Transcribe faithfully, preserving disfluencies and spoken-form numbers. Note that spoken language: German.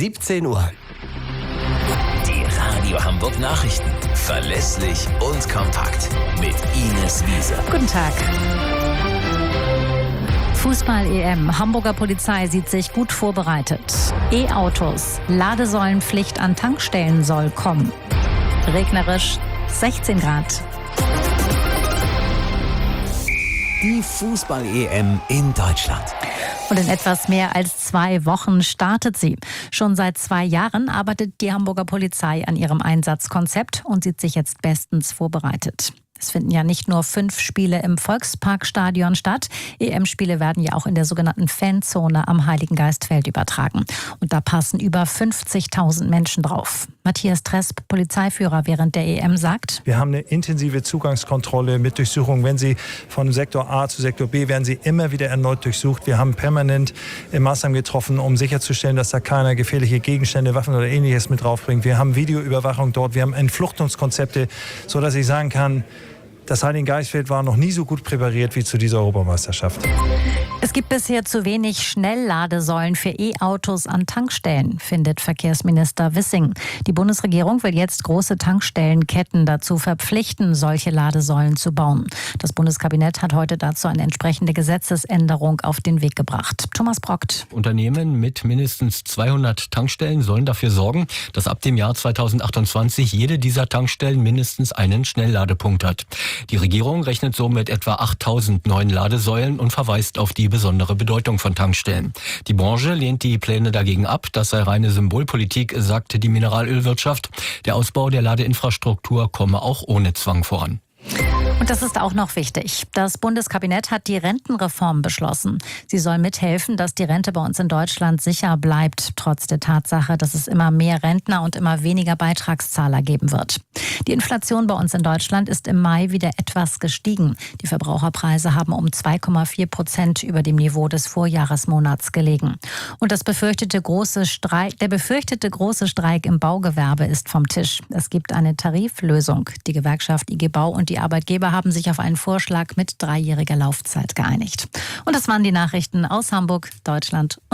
siebzehn Uhr. Die Radio Hamburg Nachrichten. Verlässlich und kompakt. Mit Ines Wiese. Guten Tag. Fußball-E M. Hamburger Polizei sieht sich gut vorbereitet. E-Autos. Ladesäulenpflicht an Tankstellen soll kommen. Regnerisch sechzehn Grad. Die Fußball-E M in Deutschland. Und in etwas mehr als zwei Wochen startet sie. Schon seit zwei Jahren arbeitet die Hamburger Polizei an ihrem Einsatzkonzept und sieht sich jetzt bestens vorbereitet. Es finden ja nicht nur fünf Spiele im Volksparkstadion statt. E M-Spiele werden ja auch in der sogenannten Fanzone am Heiligengeistfeld übertragen. Und da passen über fünfzigtausend Menschen drauf. Matthias Tresp, Polizeiführer während der E M, sagt: Wir haben eine intensive Zugangskontrolle mit Durchsuchung. Wenn Sie von Sektor A zu Sektor B, werden Sie immer wieder erneut durchsucht. Wir haben permanent Maßnahmen getroffen, um sicherzustellen, dass da keiner gefährliche Gegenstände, Waffen oder Ähnliches mit draufbringt. Wir haben Videoüberwachung dort. Wir haben Entfluchtungskonzepte, sodass ich sagen kann, das Heiligengeistfeld war noch nie so gut präpariert wie zu dieser Europameisterschaft. Es gibt bisher zu wenig Schnellladesäulen für E-Autos an Tankstellen, findet Verkehrsminister Wissing. Die Bundesregierung will jetzt große Tankstellenketten dazu verpflichten, solche Ladesäulen zu bauen. Das Bundeskabinett hat heute dazu eine entsprechende Gesetzesänderung auf den Weg gebracht. Thomas Brockt. Unternehmen mit mindestens zweihundert Tankstellen sollen dafür sorgen, dass ab dem Jahr zweitausendachtundzwanzig jede dieser Tankstellen mindestens einen Schnellladepunkt hat. Die Regierung rechnet so mit etwa achttausend neuen Ladesäulen und verweist auf die besondere Bedeutung von Tankstellen. Die Branche lehnt die Pläne dagegen ab. Das sei reine Symbolpolitik, sagte die Mineralölwirtschaft. Der Ausbau der Ladeinfrastruktur komme auch ohne Zwang voran. Und das ist auch noch wichtig. Das Bundeskabinett hat die Rentenreform beschlossen. Sie soll mithelfen, dass die Rente bei uns in Deutschland sicher bleibt, trotz der Tatsache, dass es immer mehr Rentner und immer weniger Beitragszahler geben wird. Die Inflation bei uns in Deutschland ist im Mai wieder etwas gestiegen. Die Verbraucherpreise haben um zwei Komma vier Prozent über dem Niveau des Vorjahresmonats gelegen. Und das befürchtete große Streik, der befürchtete große Streik im Baugewerbe ist vom Tisch. Es gibt eine Tariflösung. Die Gewerkschaft I G Bau und die Arbeitgeber haben sich auf einen Vorschlag mit dreijähriger Laufzeit geeinigt. Und das waren die Nachrichten aus Hamburg, Deutschland.